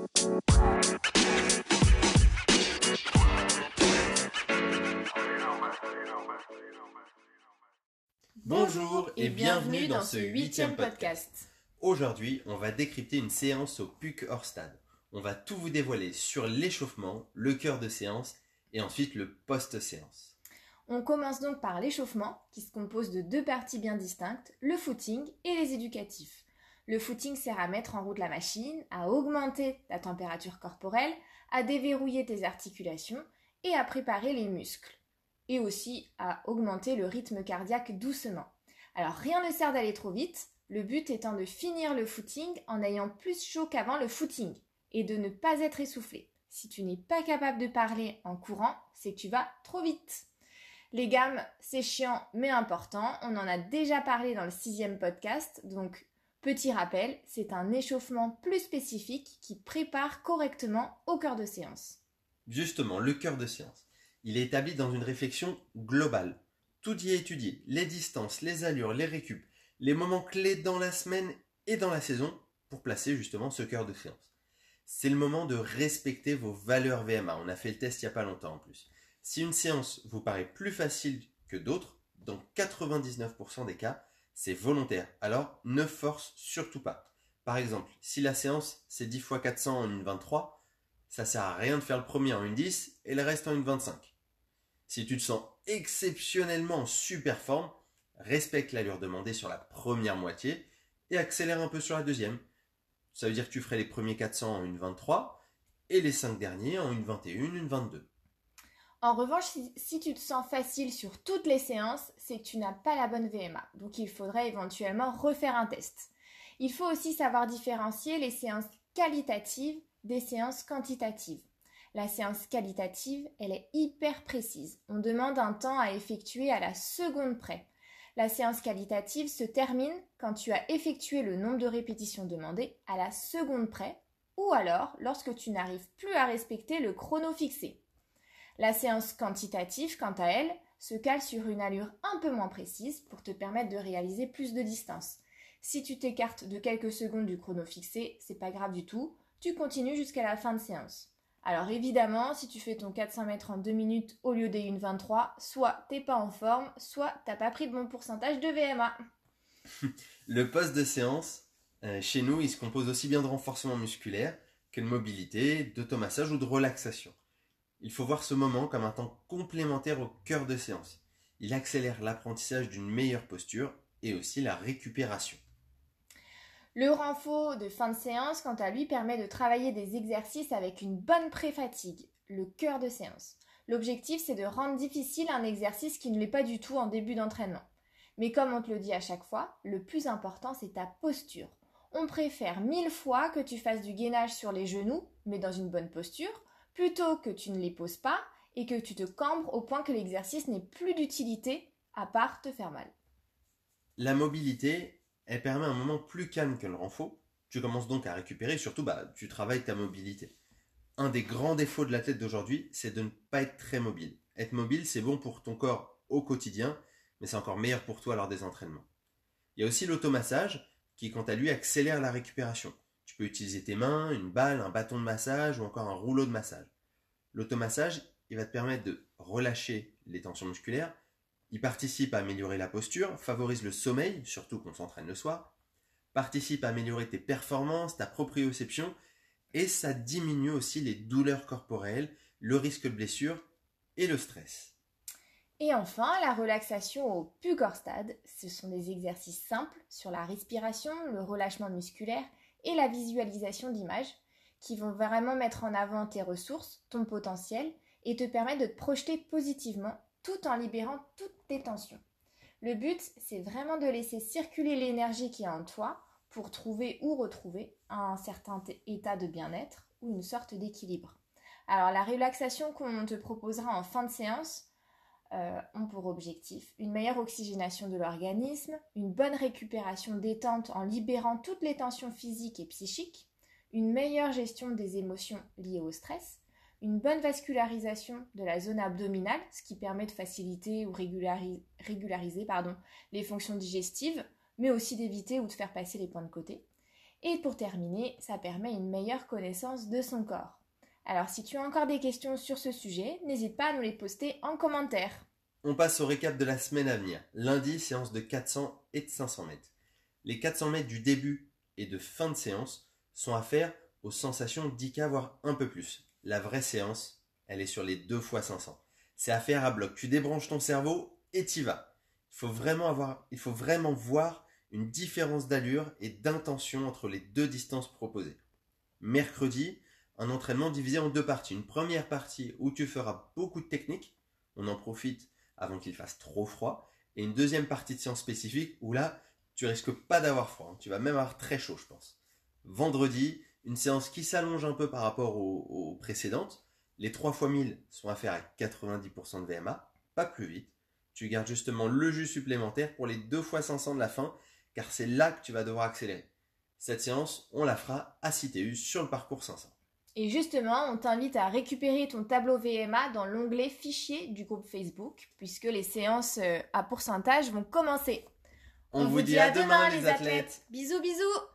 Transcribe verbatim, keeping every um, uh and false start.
Bonjour et bienvenue dans ce huitième podcast. Aujourd'hui, on va décrypter une séance au P U C hors stade. On va tout vous dévoiler sur l'échauffement, le cœur de séance et ensuite le post-séance. On commence donc par l'échauffement qui se compose de deux parties bien distinctes, le footing et les éducatifs. Le footing sert à mettre en route la machine, à augmenter ta température corporelle, à déverrouiller tes articulations et à préparer les muscles. Et aussi à augmenter le rythme cardiaque doucement. Alors rien ne sert d'aller trop vite, le but étant de finir le footing en ayant plus chaud qu'avant le footing et de ne pas être essoufflé. Si tu n'es pas capable de parler en courant, c'est que tu vas trop vite. Les gammes, c'est chiant mais important, on en a déjà parlé dans le sixième podcast, donc petit rappel, c'est un échauffement plus spécifique qui prépare correctement au cœur de séance. Justement, le cœur de séance. Il est établi dans une réflexion globale. Tout y est étudié, les distances, les allures, les récup, les moments clés dans la semaine et dans la saison pour placer justement ce cœur de séance. C'est le moment de respecter vos valeurs V M A. On a fait le test il n'y a pas longtemps en plus. Si une séance vous paraît plus facile que d'autres, dans quatre-vingt-dix-neuf pour cent des cas, c'est volontaire. Alors ne force surtout pas. Par exemple, si la séance c'est dix fois quatre cents en une vingt-trois, ça sert à rien de faire le premier en une dix et le reste en une vingt-cinq. Si tu te sens exceptionnellement en super forme, respecte l'allure demandée sur la première moitié et accélère un peu sur la deuxième. Ça veut dire que tu ferais les premiers quatre cents en une vingt-trois et les cinq derniers en une vingt et un, une vingt-deux. En revanche, si, si tu te sens facile sur toutes les séances, c'est que tu n'as pas la bonne V M A. Donc il faudrait éventuellement refaire un test. Il faut aussi savoir différencier les séances qualitatives des séances quantitatives. La séance qualitative, elle est hyper précise. On demande un temps à effectuer à la seconde près. La séance qualitative se termine quand tu as effectué le nombre de répétitions demandées à la seconde près ou alors lorsque tu n'arrives plus à respecter le chrono fixé. La séance quantitative, quant à elle, se cale sur une allure un peu moins précise pour te permettre de réaliser plus de distance. Si tu t'écartes de quelques secondes du chrono fixé, c'est pas grave du tout, tu continues jusqu'à la fin de séance. Alors évidemment, si tu fais ton quatre cents mètres en deux minutes au lieu des une vingt-trois, soit t'es pas en forme, soit t'as pas pris de bon pourcentage de V M A. Le poste de séance, euh, chez nous, il se compose aussi bien de renforcement musculaire que de mobilité, d'automassage ou de relaxation. Il faut voir ce moment comme un temps complémentaire au cœur de séance. Il accélère l'apprentissage d'une meilleure posture et aussi la récupération. Le renfort de fin de séance, quant à lui, permet de travailler des exercices avec une bonne pré-fatigue, le cœur de séance. L'objectif, c'est de rendre difficile un exercice qui ne l'est pas du tout en début d'entraînement. Mais comme on te le dit à chaque fois, le plus important, c'est ta posture. On préfère mille fois que tu fasses du gainage sur les genoux, mais dans une bonne posture, plutôt que tu ne les poses pas et que tu te cambres au point que l'exercice n'ait plus d'utilité à part te faire mal. La mobilité, elle permet un moment plus calme que le renfort. Tu commences donc à récupérer et surtout bah, tu travailles ta mobilité. Un des grands défauts de l'athlète d'aujourd'hui, c'est de ne pas être très mobile. Être mobile, c'est bon pour ton corps au quotidien, mais c'est encore meilleur pour toi lors des entraînements. Il y a aussi l'automassage qui, quant à lui, accélère la récupération. Tu peux utiliser tes mains, une balle, un bâton de massage ou encore un rouleau de massage. L'automassage, il va te permettre de relâcher les tensions musculaires. Il participe à améliorer la posture, favorise le sommeil, surtout quand on s'entraîne le soir, participe à améliorer tes performances, ta proprioception, et ça diminue aussi les douleurs corporelles, le risque de blessure et le stress. Et enfin, la relaxation au P U C hors stade, ce sont des exercices simples sur la respiration, le relâchement musculaire et la visualisation d'images qui vont vraiment mettre en avant tes ressources, ton potentiel et te permettre de te projeter positivement tout en libérant toutes tes tensions. Le but, c'est vraiment de laisser circuler l'énergie qui est en toi pour trouver ou retrouver un certain état de bien-être ou une sorte d'équilibre. Alors la relaxation qu'on te proposera en fin de séance euh, ont pour objectif une meilleure oxygénation de l'organisme, une bonne récupération détente en libérant toutes les tensions physiques et psychiques, une meilleure gestion des émotions liées au stress, une bonne vascularisation de la zone abdominale, ce qui permet de faciliter ou régulariser, régulariser pardon, les fonctions digestives, mais aussi d'éviter ou de faire passer les points de côté, Et pour terminer, ça permet une meilleure connaissance de son corps. Alors si tu as encore des questions sur ce sujet, n'hésite pas à nous les poster en commentaire. On passe au récap de la semaine à venir. Lundi, séance de quatre cents et de cinq cents mètres. Les quatre cents mètres du début et de fin de séance sont à faire aux sensations dix K, voire un peu plus. La vraie séance, elle est sur les deux fois cinq cents. C'est à faire à bloc. Tu débranches ton cerveau et t'y vas. Il faut vraiment avoir, il faut vraiment voir une différence d'allure et d'intention entre les deux distances proposées. Mercredi, un entraînement divisé en deux parties. Une première partie où tu feras beaucoup de techniques. On en profite avant qu'il fasse trop froid. Et une deuxième partie de séance spécifique où là, tu risques pas d'avoir froid. Tu vas même avoir très chaud, je pense. Vendredi, une séance qui s'allonge un peu par rapport aux, aux précédentes. Les trois fois mille sont à faire à quatre-vingt-dix pour cent de V M A, pas plus vite. Tu gardes justement le jus supplémentaire pour les deux fois cinq cents de la fin, car c'est là que tu vas devoir accélérer. Cette séance, on la fera à C T U sur le parcours cinq cents. Et justement, on t'invite à récupérer ton tableau V M A dans l'onglet Fichier du groupe Facebook, puisque les séances à pourcentage vont commencer. On, on vous dit à demain, demain les athlètes. athlètes. Bisous, bisous.